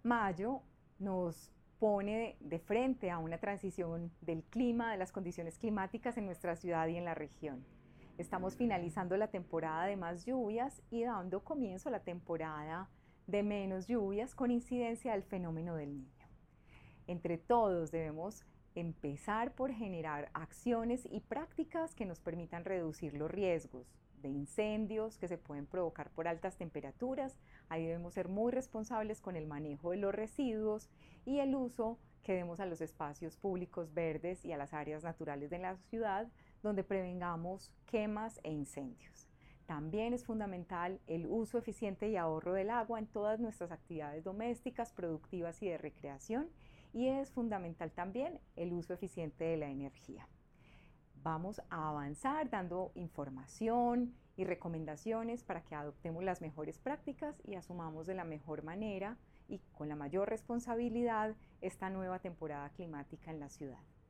Mayo nos pone de frente a una transición del clima, de las condiciones climáticas en nuestra ciudad y en la región. Estamos finalizando la temporada de más lluvias y dando comienzo a la temporada de menos lluvias con incidencia del fenómeno del Niño. Entre todos debemos empezar por generar acciones y prácticas que nos permitan reducir los riesgos de incendios que se pueden provocar por altas temperaturas. Ahí debemos ser muy responsables con el manejo de los residuos y el uso que demos a los espacios públicos verdes y a las áreas naturales de la ciudad, donde prevengamos quemas e incendios. También es fundamental el uso eficiente y ahorro del agua en todas nuestras actividades domésticas, productivas y de recreación, y es fundamental también el uso eficiente de la energía. Vamos a avanzar dando información y recomendaciones para que adoptemos las mejores prácticas y asumamos de la mejor manera y con la mayor responsabilidad esta nueva temporada climática en la ciudad.